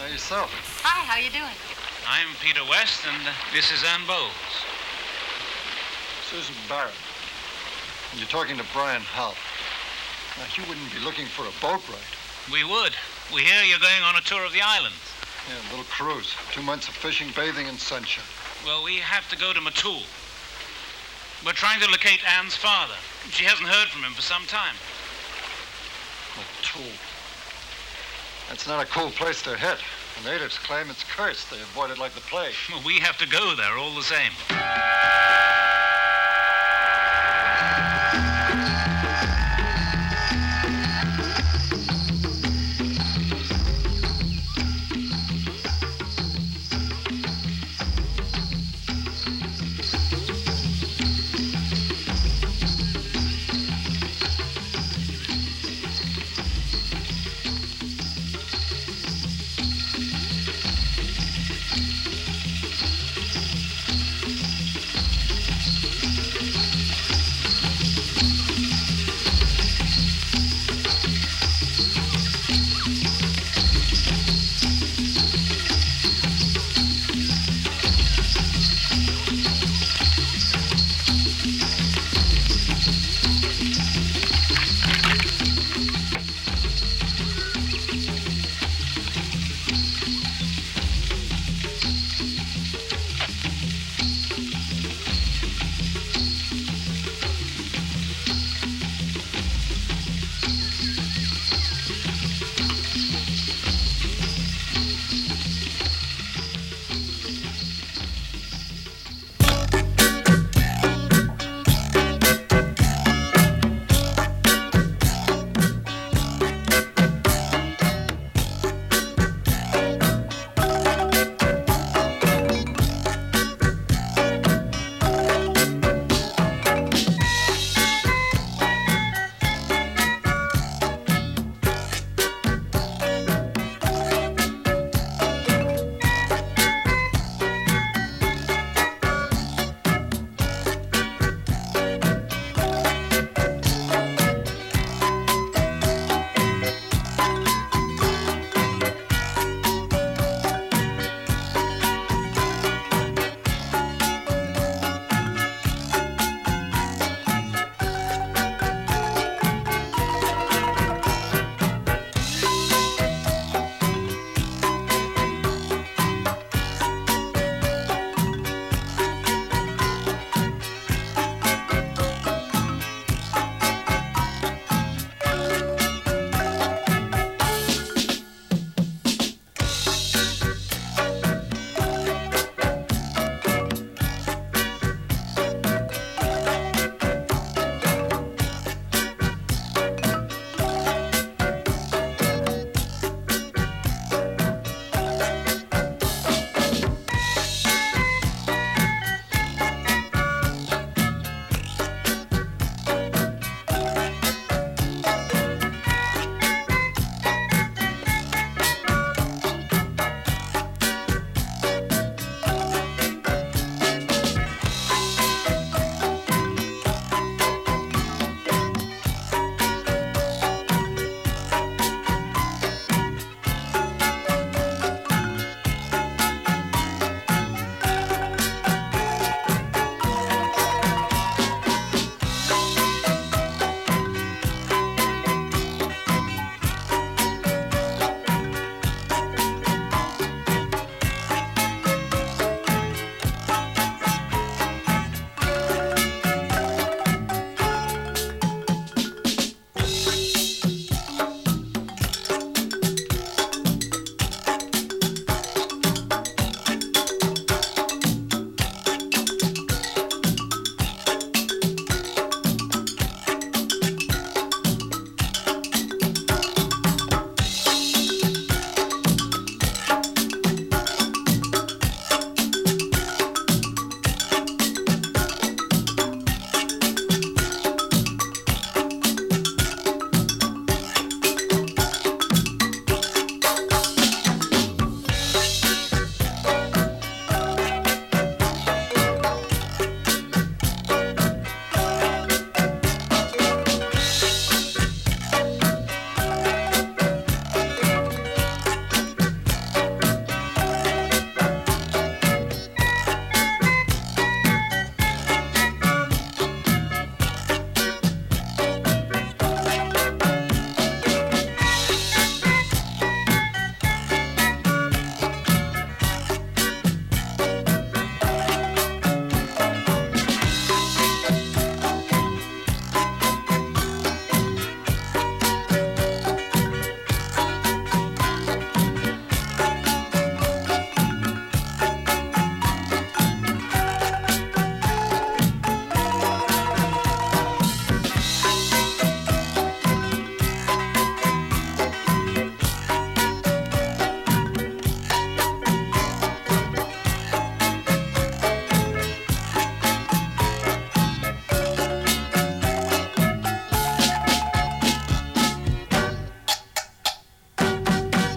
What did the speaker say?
yourself. Hi, how you doing? I'm Peter West, and this is Ann Bowles. Susan Barrett. And you're talking to Brian Hull. Now, you wouldn't be looking for a boat ride. We would. We hear you're going on a tour of the islands. Yeah, a little cruise. 2 months of fishing, bathing, and sunshine. Well, we have to go to Matul. We're trying to locate Ann's father. She hasn't heard from him for some time. Matul. That's not a cool place to hit. The natives claim it's cursed. They avoid it like the plague. Well, we have to go there all the same.